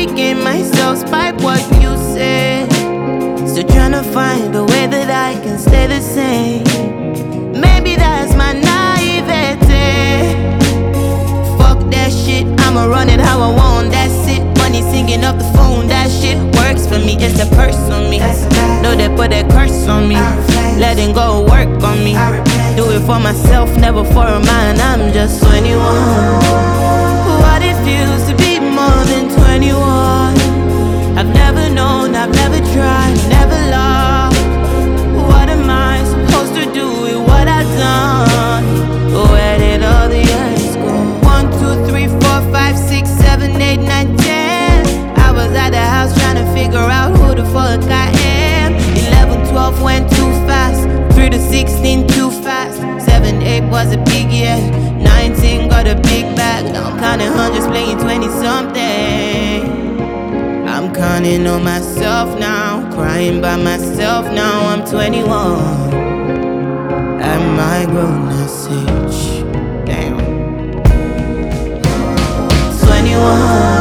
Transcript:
making myself spite what you said. Still trying to find a way that I can stay the same. Maybe that's my naivete. Fuck that shit, I'ma run it how I want, that's it. Money singing up the phone, that shit works for me. It's a curse on me, know they put that curse on me. Letting go work on me. Do it for myself, never for a man. I'm just 21. What it feels to be more than 21. I've never known, I've never tried, never loved. What am I supposed to do with what I've done? Where did all the years go? 1, 2, 3, 4, 5, 6, 7, 8, 9, 10. I was at the house trying to figure out who the fuck I am. 11, 12 went too fast. 3 to 16 too fast. 7, 8 was a big year. 19 got a big bag. Now I'm counting hundreds, playing 20 something. I'm counting on myself now, crying by myself now. I'm 21 at my grown-ass age. Damn. 21.